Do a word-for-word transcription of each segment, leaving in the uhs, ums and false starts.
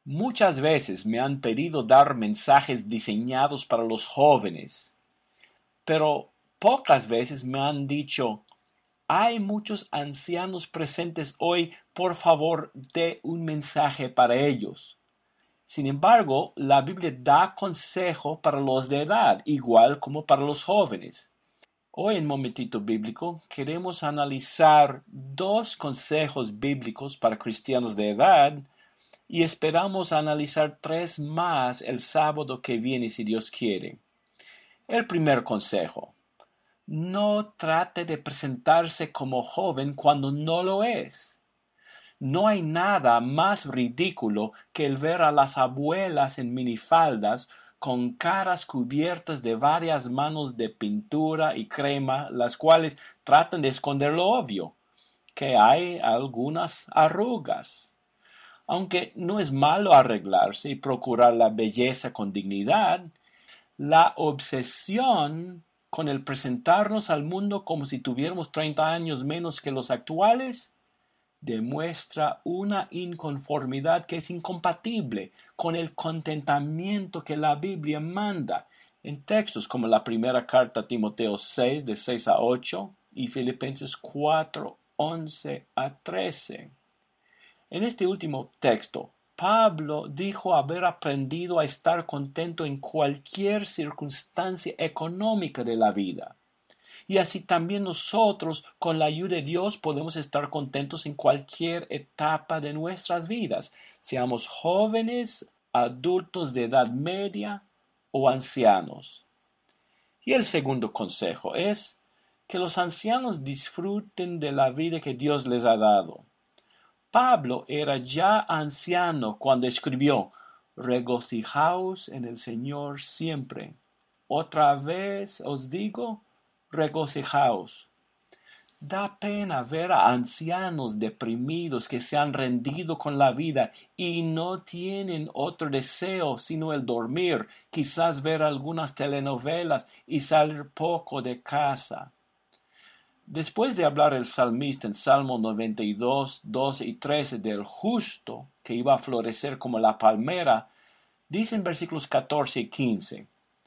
Muchas veces me han pedido dar mensajes diseñados para los jóvenes, pero pocas veces me han dicho, hay muchos ancianos presentes hoy, por favor, dé un mensaje para ellos. Sin embargo, la Biblia da consejo para los de edad, igual como para los jóvenes. Hoy en Momentito Bíblico queremos analizar dos consejos bíblicos para cristianos de edad y esperamos analizar tres más el sábado que viene si Dios quiere. El primer consejo: no trate de presentarse como joven cuando no lo es. No hay nada más ridículo que el ver a las abuelas en minifaldas con caras cubiertas de varias manos de pintura y crema, las cuales tratan de esconder lo obvio, que hay algunas arrugas. Aunque no es malo arreglarse y procurar la belleza con dignidad, la obsesión con el presentarnos al mundo como si tuviéramos treinta años menos que los actuales demuestra una inconformidad que es incompatible con el contentamiento que la Biblia manda en textos como la primera carta a Timoteo seis, de seis a ocho, y Filipenses cuatro, once a trece. En este último texto, Pablo dijo haber aprendido a estar contento en cualquier circunstancia económica de la vida. Y así también nosotros, con la ayuda de Dios, podemos estar contentos en cualquier etapa de nuestras vidas, seamos jóvenes, adultos de edad media o ancianos. Y el segundo consejo es que los ancianos disfruten de la vida que Dios les ha dado. Pablo era ya anciano cuando escribió: regocijaos en el Señor siempre. Otra vez os digo, regocijaos. Da pena ver a ancianos deprimidos que se han rendido con la vida y no tienen otro deseo sino el dormir, quizás ver algunas telenovelas y salir poco de casa. Después de hablar el salmista en Salmo noventa y dos, doce y trece del justo que iba a florecer como la palmera, dice en versículos catorce y quince: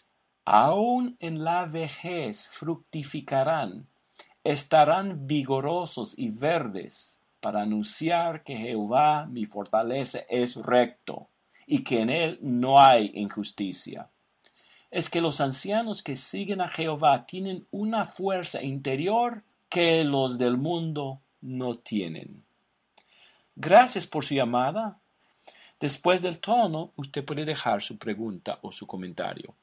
aún en la vejez fructificarán, estarán vigorosos y verdes, para anunciar que Jehová mi fortaleza es recto, y que en él no hay injusticia. Es que los ancianos que siguen a Jehová tienen una fuerza interior que los del mundo no tienen. Gracias por su llamada. Después del tono, usted puede dejar su pregunta o su comentario.